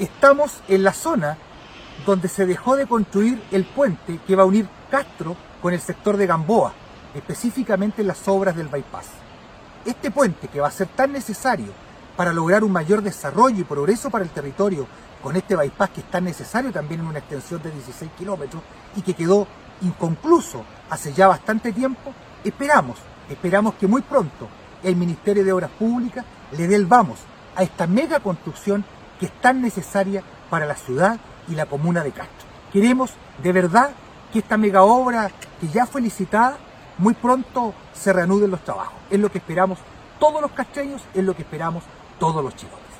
Estamos en la zona donde se dejó de construir el puente que va a unir Castro con el sector de Gamboa, específicamente en las obras del bypass. Este puente, que va a ser tan necesario para lograr un mayor desarrollo y progreso para el territorio, con este bypass que es tan necesario también en una extensión de 16 kilómetros y que quedó inconcluso hace ya bastante tiempo, esperamos que muy pronto el Ministerio de Obras Públicas le dé el vamos a esta mega construcción que es tan necesaria para la ciudad y la comuna de Castro. Queremos de verdad que esta mega obra que ya fue licitada muy pronto se reanuden los trabajos. Es lo que esperamos todos los castreños, es lo que esperamos todos los chilenos.